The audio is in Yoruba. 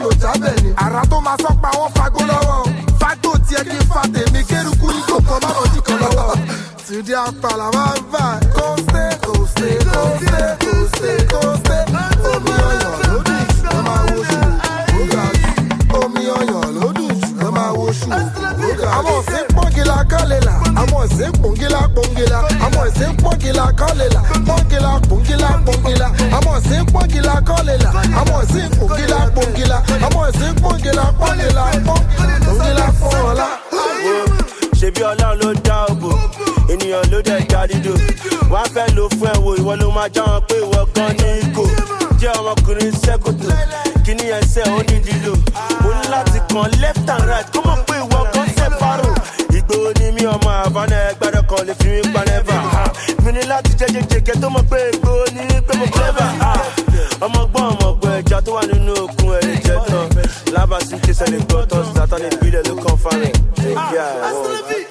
ò jábẹ̀ ni. Àrà tó máa sọ pa wọ́n fagbó lọ́wọ́. Fágbó tiẹ̀ kí n fa tèmi kérukú ní kòkó má bọ̀ jí kan lọ́wọ́. Tìdí àpàlà máa ń bà kóńté kóńté kóńté kóńté kóńté. Omi ọyàn lódì jù ló máa wo ṣù ó ga jù. Omi ọyàn lódì jù ló máa wo ṣù ó ga jù. Àwọn òsín pọ́ngìlà kọ́lélà. Àwọn òsín pọ́ngìlà pọ́ngìlà. Àwọn òsín pọ́ngìlà kọ́lélà. Pọ́ngìlà pọ́ngìlà pọ́ngìlà. Àwọn òsín pọ́ngìlà kọ́lélà. Àwọn òsín pọ́ngìlà pọ́ngìlà. Àwọn òsín pọ́ngìlà pọ́ngìlà pọ́ngìlà fún ọ̀la. Ṣebí Ọlọ́run ló dá òbò, ènìyàn ló dẹ̀ dá dídò. Wọ́n á fẹ́ lò fún ẹ̀wò, ìwọ ló máa já wọn pé ìwọ gan ní ikò. Jẹ́ ọmọkùnrin sẹ́kòtò, kíní ẹsẹ̀ ó ní lílò. O ní láti kàn left and right, kó mọ̀ pé ìwọ gan sẹ́pàrò. Ìgbòho ni mí ọmọ Havana ẹgbẹ́rẹ́ kan lè fi mí pa nẹ́fà. Mi ní láti jẹ́jẹ́jẹ́kẹ́ tó mọ̀ pé ìgbòho ni pé mo clever. Ọmọgbọ́n ọmọgbọ́n ẹja tó wà nínú òkun ẹ̀ lè jẹ́ tán. Lábàásí kí sẹ́ni gbọ́tọ̀ sátánì ìbílẹ̀ ló kàn fárin. Yeah,